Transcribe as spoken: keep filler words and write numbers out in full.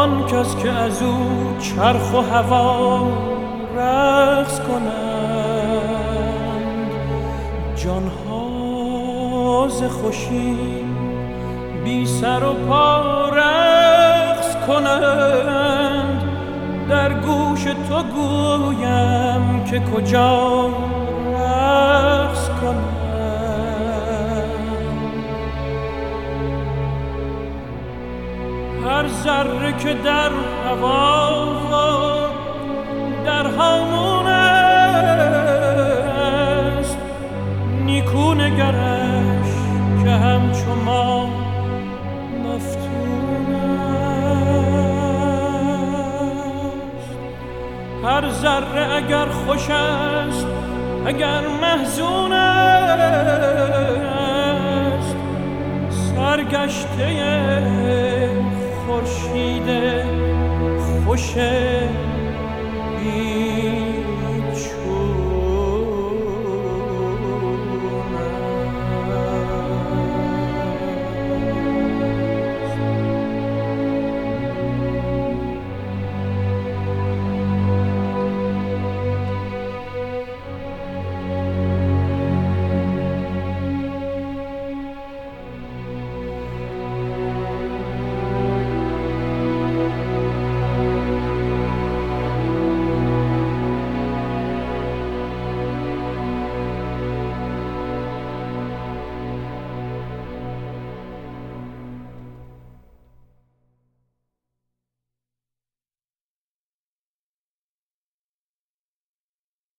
آن کس که از او چرخ و هوا رقص کنند، جانها ز خوشی بی سر و پا رقص کنند. در گوش تو گویم که کجا رقص کنند. هر ذره که در هوا در هامون است، نیکو نگرش که همچو ما مفتون است. هر ذره اگر خوش است اگر محزون است، سرگشته خورشید خوش بی